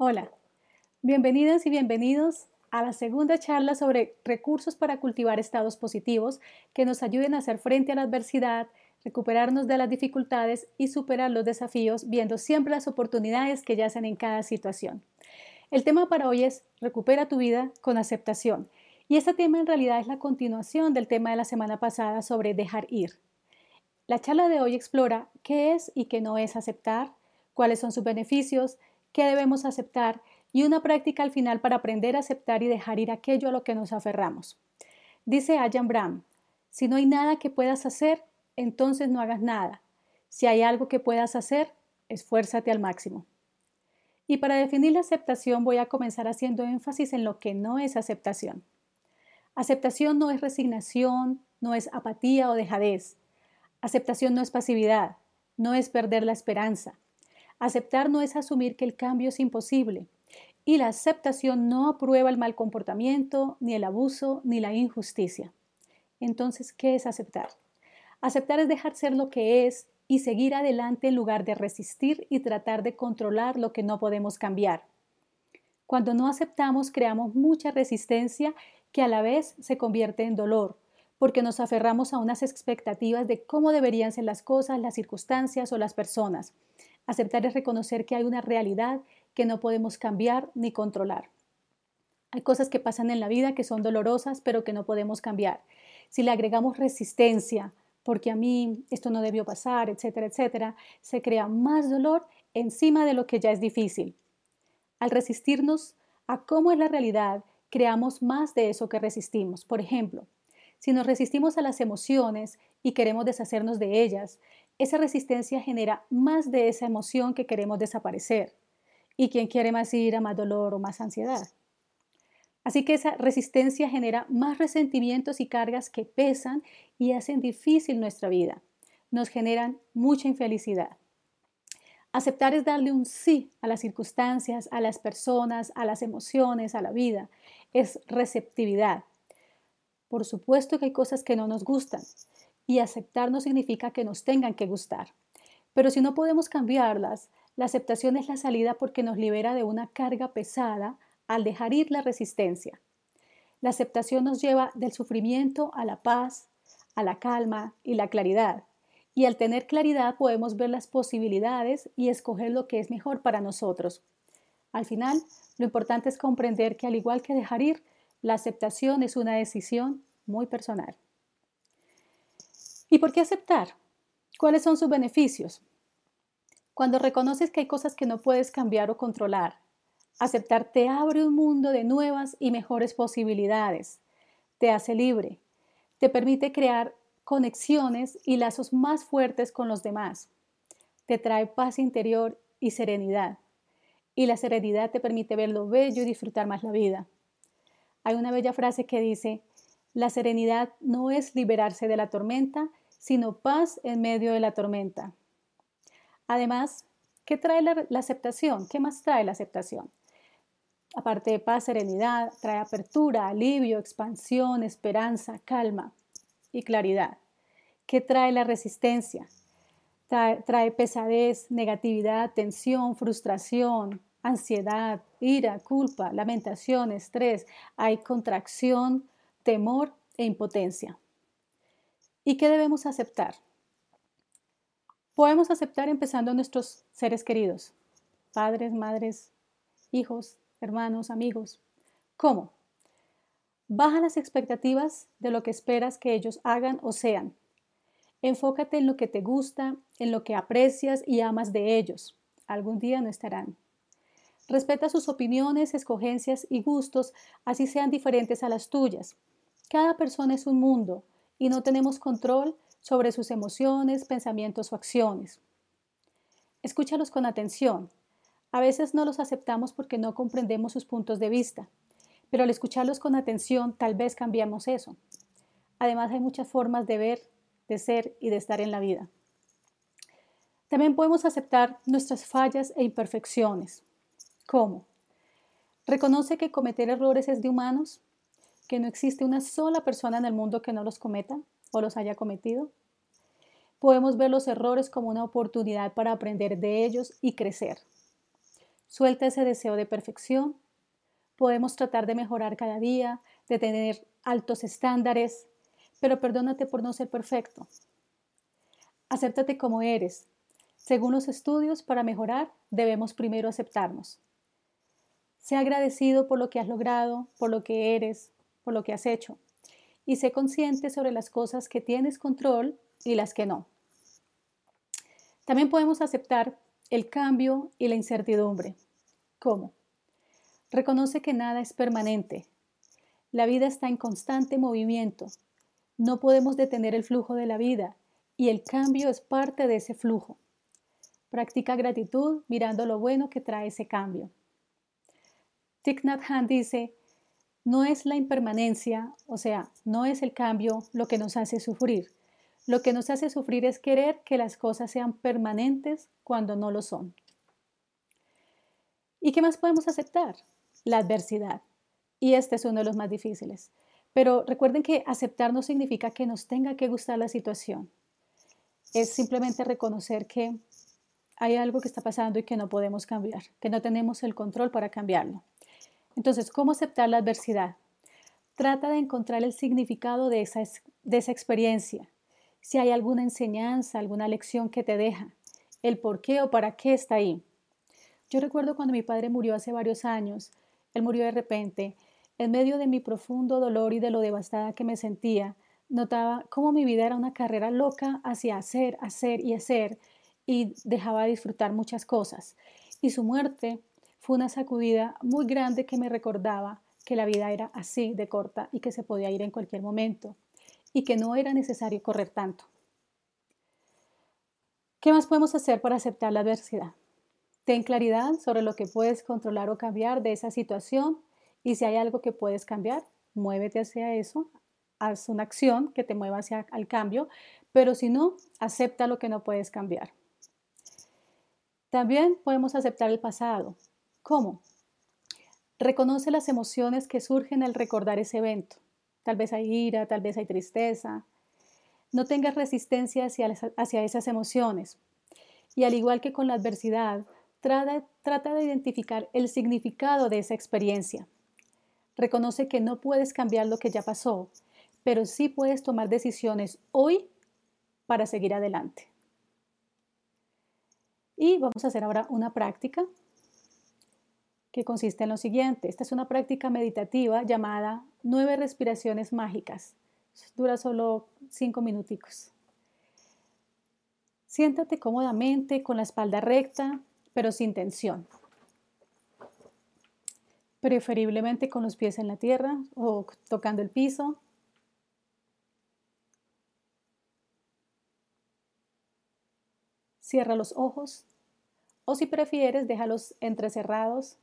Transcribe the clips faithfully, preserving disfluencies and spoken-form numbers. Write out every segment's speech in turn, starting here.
Hola, bienvenidas y bienvenidos a la segunda charla sobre recursos para cultivar estados positivos que nos ayuden a hacer frente a la adversidad, recuperarnos de las dificultades y superar los desafíos, viendo siempre las oportunidades que yacen en cada situación. El tema para hoy es Recupera tu vida con aceptación. Y este tema en realidad es la continuación del tema de la semana pasada sobre dejar ir. La charla de hoy explora qué es y qué no es aceptar, cuáles son sus beneficios, qué debemos aceptar y una práctica al final para aprender a aceptar y dejar ir aquello a lo que nos aferramos. Dice Ayan Brahm, si no hay nada que puedas hacer, entonces no hagas nada. Si hay algo que puedas hacer, esfuérzate al máximo. Y para definir la aceptación voy a comenzar haciendo énfasis en lo que no es aceptación. Aceptación no es resignación, no es apatía o dejadez. Aceptación no es pasividad, no es perder la esperanza. Aceptar no es asumir que el cambio es imposible. Y la aceptación no aprueba el mal comportamiento, ni el abuso, ni la injusticia. Entonces, ¿qué es aceptar? Aceptar es dejar ser lo que es y seguir adelante en lugar de resistir y tratar de controlar lo que no podemos cambiar. Cuando no aceptamos, creamos mucha resistencia que a la vez se convierte en dolor, porque nos aferramos a unas expectativas de cómo deberían ser las cosas, las circunstancias o las personas. Aceptar es reconocer que hay una realidad que no podemos cambiar ni controlar. Hay cosas que pasan en la vida que son dolorosas, pero que no podemos cambiar. Si le agregamos resistencia, porque a mí esto no debió pasar, etcétera, etcétera, se crea más dolor encima de lo que ya es difícil. Al resistirnos a cómo es la realidad, creamos más de eso que resistimos. Por ejemplo, si nos resistimos a las emociones y queremos deshacernos de ellas, esa resistencia genera más de esa emoción que queremos desaparecer. ¿Y quién quiere más ira, más dolor o más ansiedad? Así que esa resistencia genera más resentimientos y cargas que pesan y hacen difícil nuestra vida. Nos generan mucha infelicidad. Aceptar es darle un sí a las circunstancias, a las personas, a las emociones, a la vida. Es receptividad. Por supuesto que hay cosas que no nos gustan y aceptar no significa que nos tengan que gustar. Pero si no podemos cambiarlas, la aceptación es la salida porque nos libera de una carga pesada al dejar ir la resistencia. La aceptación nos lleva del sufrimiento a la paz, a la calma y la claridad. Y al tener claridad podemos ver las posibilidades y escoger lo que es mejor para nosotros. Al final, lo importante es comprender que al igual que dejar ir, la aceptación es una decisión muy personal. ¿Y por qué aceptar? ¿Cuáles son sus beneficios? Cuando reconoces que hay cosas que no puedes cambiar o controlar, aceptar te abre un mundo de nuevas y mejores posibilidades, te hace libre, te permite crear conexiones y lazos más fuertes con los demás, te trae paz interior y serenidad, y la serenidad te permite ver lo bello y disfrutar más la vida. Hay una bella frase que dice, la serenidad no es liberarse de la tormenta, sino paz en medio de la tormenta. Además, ¿qué trae la, la aceptación? ¿Qué más trae la aceptación? Aparte de paz, serenidad, trae apertura, alivio, expansión, esperanza, calma y claridad. ¿Qué trae la resistencia? Trae, trae pesadez, negatividad, tensión, frustración, ansiedad, ira, culpa, lamentación, estrés. Hay contracción, temor e impotencia. ¿Y qué debemos aceptar? Podemos aceptar empezando a nuestros seres queridos, padres, madres, hijos, hermanos, amigos. ¿Cómo? Baja las expectativas de lo que esperas que ellos hagan o sean. Enfócate en lo que te gusta, en lo que aprecias y amas de ellos. Algún día no estarán. Respeta sus opiniones, escogencias y gustos, así sean diferentes a las tuyas. Cada persona es un mundo y no tenemos control sobre sus emociones, pensamientos o acciones. Escúchalos con atención. A veces no los aceptamos porque no comprendemos sus puntos de vista, pero al escucharlos con atención tal vez cambiamos eso. Además hay muchas formas de ver, de ser y de estar en la vida. También podemos aceptar nuestras fallas e imperfecciones. ¿Cómo? Reconoce que cometer errores es de humanos, que no existe una sola persona en el mundo que no los cometa o los haya cometido. Podemos ver los errores como una oportunidad para aprender de ellos y crecer. Suelta ese deseo de perfección. Podemos tratar de mejorar cada día, de tener altos estándares, pero perdónate por no ser perfecto. Acéptate como eres. Según los estudios, para mejorar debemos primero aceptarnos. Sé agradecido por lo que has logrado, por lo que eres, por lo que has hecho. Y sé consciente sobre las cosas que tienes control y las que no. También podemos aceptar el cambio y la incertidumbre. ¿Cómo? Reconoce que nada es permanente. La vida está en constante movimiento. No podemos detener el flujo de la vida y el cambio es parte de ese flujo. Practica gratitud mirando lo bueno que trae ese cambio. Thich Nhat Hanh dice, no es la impermanencia, o sea, no es el cambio lo que nos hace sufrir. Lo que nos hace sufrir es querer que las cosas sean permanentes cuando no lo son. ¿Y qué más podemos aceptar? La adversidad. Y este es uno de los más difíciles. Pero recuerden que aceptar no significa que nos tenga que gustar la situación. Es simplemente reconocer que hay algo que está pasando y que no podemos cambiar, que no tenemos el control para cambiarlo. Entonces, ¿cómo aceptar la adversidad? Trata de encontrar el significado de esa, de esa experiencia. Si hay alguna enseñanza, alguna lección que te deja, el por qué o para qué está ahí. Yo recuerdo cuando mi padre murió hace varios años, él murió de repente, en medio de mi profundo dolor y de lo devastada que me sentía, notaba cómo mi vida era una carrera loca hacia hacer, hacer y hacer, y dejaba de disfrutar muchas cosas. Y su muerte fue una sacudida muy grande que me recordaba que la vida era así de corta y que se podía ir en cualquier momento y que no era necesario correr tanto. ¿Qué más podemos hacer para aceptar la adversidad? Ten claridad sobre lo que puedes controlar o cambiar de esa situación y si hay algo que puedes cambiar, muévete hacia eso, haz una acción que te mueva hacia el cambio, pero si no, acepta lo que no puedes cambiar. También podemos aceptar el pasado. ¿Cómo? Reconoce las emociones que surgen al recordar ese evento. Tal vez hay ira, tal vez hay tristeza. No tengas resistencia hacia, hacia esas emociones. Y al igual que con la adversidad, trata, trata de identificar el significado de esa experiencia. Reconoce que no puedes cambiar lo que ya pasó, pero sí puedes tomar decisiones hoy para seguir adelante. Y vamos a hacer ahora una práctica que consiste en lo siguiente. Esta es una práctica meditativa llamada nueve respiraciones mágicas. Dura solo cinco minuticos. Siéntate cómodamente con la espalda recta, pero sin tensión. Preferiblemente con los pies en la tierra o tocando el piso. Cierra los ojos o si prefieres, déjalos entrecerrados.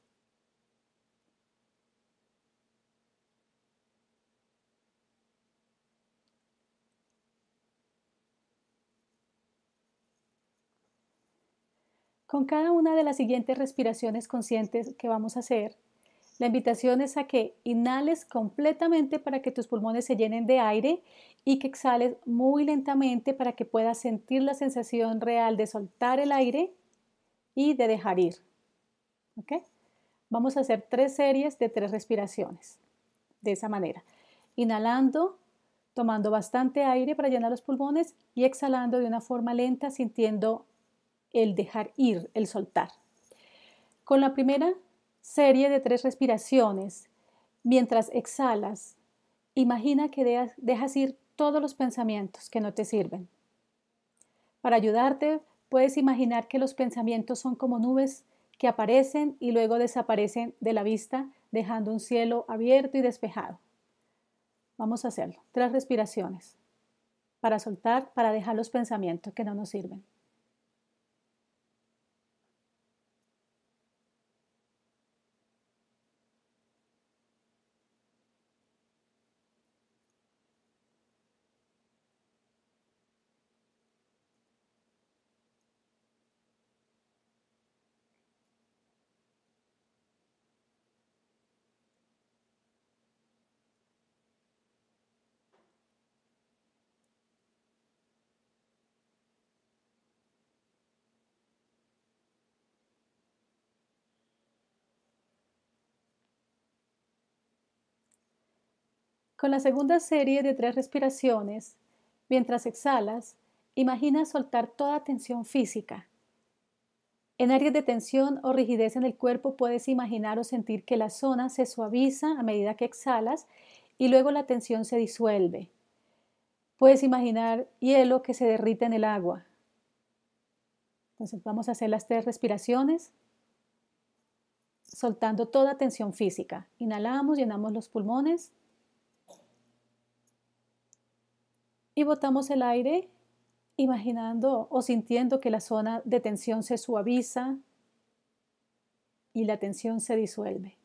Con cada una de las siguientes respiraciones conscientes que vamos a hacer, la invitación es a que inhales completamente para que tus pulmones se llenen de aire y que exhales muy lentamente para que puedas sentir la sensación real de soltar el aire y de dejar ir. ¿Ok? Vamos a hacer tres series de tres respiraciones. De esa manera. Inhalando, tomando bastante aire para llenar los pulmones y exhalando de una forma lenta, sintiendo el dejar ir, el soltar. Con la primera serie de tres respiraciones, mientras exhalas, imagina que dejas ir todos los pensamientos que no te sirven. Para ayudarte, puedes imaginar que los pensamientos son como nubes que aparecen y luego desaparecen de la vista, dejando un cielo abierto y despejado. Vamos a hacerlo. Tres respiraciones para soltar, para dejar los pensamientos que no nos sirven. Con la segunda serie de tres respiraciones, mientras exhalas, imagina soltar toda tensión física. En áreas de tensión o rigidez en el cuerpo puedes imaginar o sentir que la zona se suaviza a medida que exhalas y luego la tensión se disuelve. Puedes imaginar hielo que se derrite en el agua. Entonces vamos a hacer las tres respiraciones, soltando toda tensión física. Inhalamos, llenamos los pulmones y botamos el aire, imaginando o sintiendo que la zona de tensión se suaviza y la tensión se disuelve.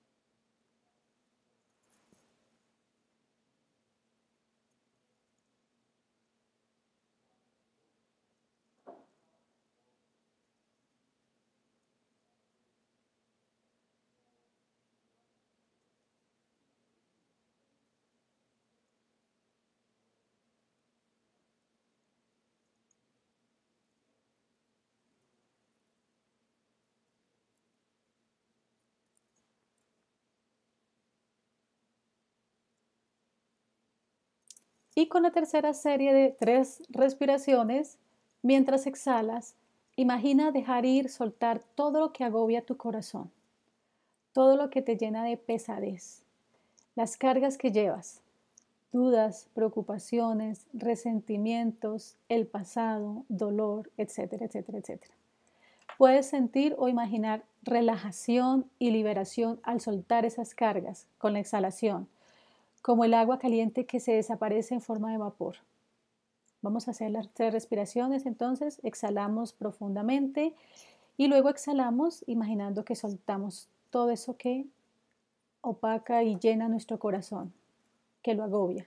Y con la tercera serie de tres respiraciones, mientras exhalas, imagina dejar ir, soltar todo lo que agobia tu corazón, todo lo que te llena de pesadez, las cargas que llevas, dudas, preocupaciones, resentimientos, el pasado, dolor, etcétera, etcétera, etcétera. Puedes sentir o imaginar relajación y liberación al soltar esas cargas con la exhalación, como el agua caliente que se desaparece en forma de vapor. Vamos a hacer las tres respiraciones, entonces exhalamos profundamente y luego exhalamos imaginando que soltamos todo eso que opaca y llena nuestro corazón, que lo agobia.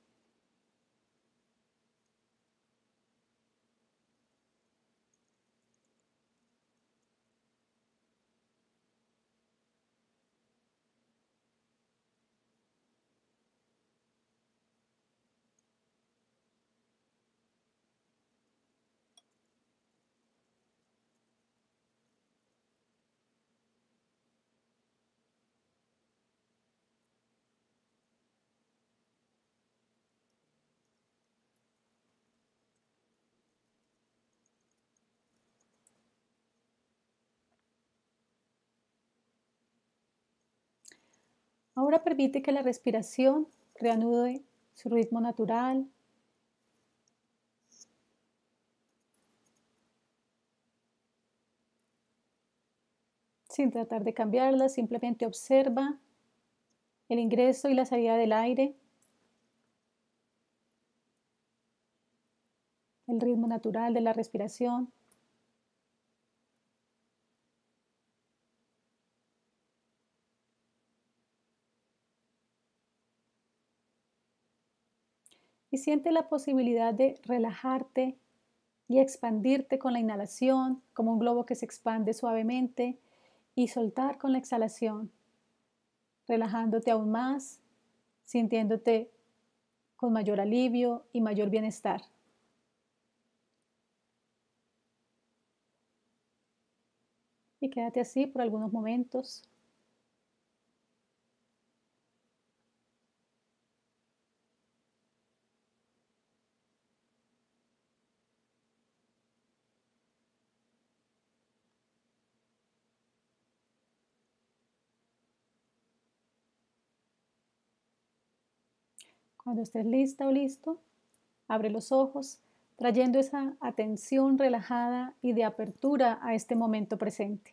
Ahora permite que la respiración reanude su ritmo natural. Sin tratar de cambiarla, simplemente observa el ingreso y la salida del aire, el ritmo natural de la respiración. Y siente la posibilidad de relajarte y expandirte con la inhalación, como un globo que se expande suavemente, y soltar con la exhalación, relajándote aún más, sintiéndote con mayor alivio y mayor bienestar. Y quédate así por algunos momentos. Cuando estés lista o listo, abre los ojos, trayendo esa atención relajada y de apertura a este momento presente.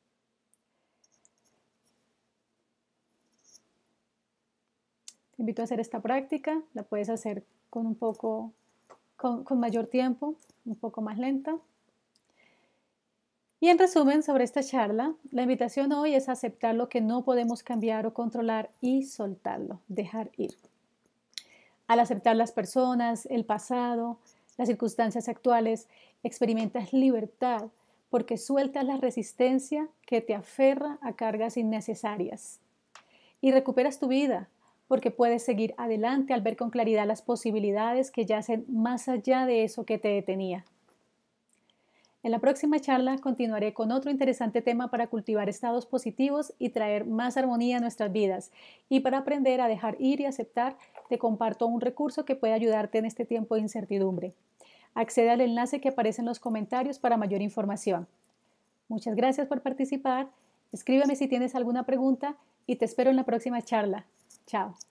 Te invito a hacer esta práctica, la puedes hacer con un poco, con, con mayor tiempo, un poco más lenta. Y en resumen sobre esta charla, la invitación hoy es aceptar lo que no podemos cambiar o controlar y soltarlo, dejar ir. Al aceptar las personas, el pasado, las circunstancias actuales, experimentas libertad porque sueltas la resistencia que te aferra a cargas innecesarias. Y recuperas tu vida porque puedes seguir adelante al ver con claridad las posibilidades que yacen más allá de eso que te detenía. En la próxima charla continuaré con otro interesante tema para cultivar estados positivos y traer más armonía a nuestras vidas. Y para aprender a dejar ir y aceptar, te comparto un recurso que puede ayudarte en este tiempo de incertidumbre. Accede al enlace que aparece en los comentarios para mayor información. Muchas gracias por participar. Escríbeme si tienes alguna pregunta y te espero en la próxima charla. Chao.